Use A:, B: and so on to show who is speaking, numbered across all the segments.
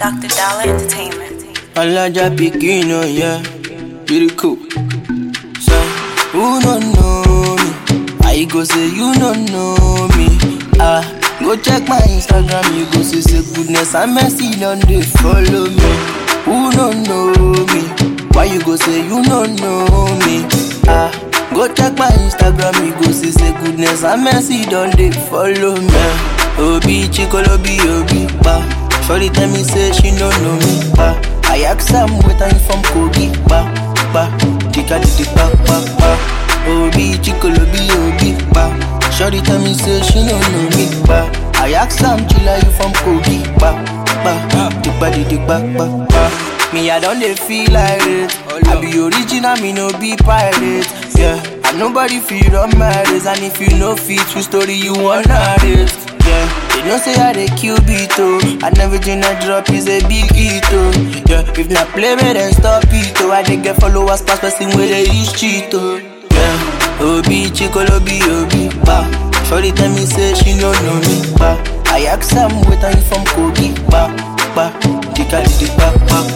A: Dr. Dollar Entertainment.
B: Alaja Pikin, oh yeah, pretty cool. So, who don't know me? I go say you don't know me. Go check my Instagram, you go see say goodness and mercy don't they follow me. Who don't know me? Why you go say you don't know me? Go check my Instagram, you go see say goodness and mercy don't they follow me. Obi chikolo obi ba. Shorty tell me say she don't know me ba. I ask her where time from Kogi ba. Chika di ba. Obi chikolo obi ba. Shorty tell me say she don't know me ba. I ask her chilla you from Kogi ba. Di ba. Me I don't dey feel like it. I be original, me no be pirate. Yeah, and nobody feel on my race. And if you know fit, true story you wanna raise. Yeah, they don't say I dey kill beat oh. And everything I drop is a big hit oh. Yeah, if not play me then stop it oh. I dey get followers pass person where they reach cheat oh. Yeah, obi chikolo obi ba. Shorty tell me say she don't know me ba. I ask her where time from Kogi ba. Chika di ba.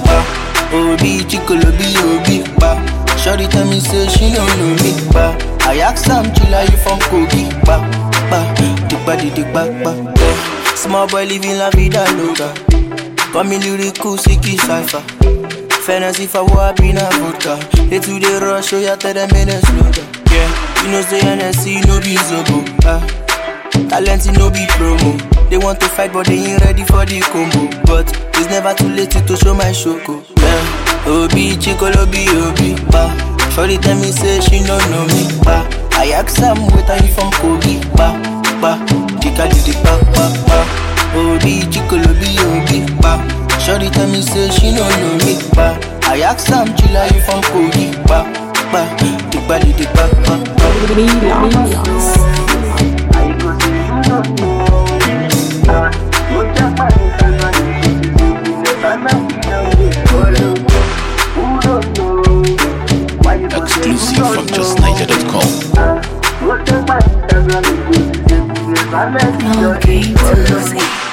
B: Obi chikolo obi ba. Shorty tell me say she don't know me ba. I ask her chilla you from Kogi ba. Di ba. Small boy living la vida loca. Call me lyrical, sicky cypher. Fantasy for what be na vodka. They to the rush, show ya tell them in a slow down. Yeah, you know say NSC no be zobo. Talent no be promo. They want to fight but they ain't ready for the combo. But it's never too late to show my shoko. Yeah, Obi chikolo obi ba. Shorty tell me say she don't know me ba. I ask her where time from Kogi ba. Chika di ba. Obi chikolo obi ba. Shorty tell me say she don't know me ba. I ask her chilla you from Kogi ba. Di ba.
C: Exclusive from justniger.com.
A: Okay, to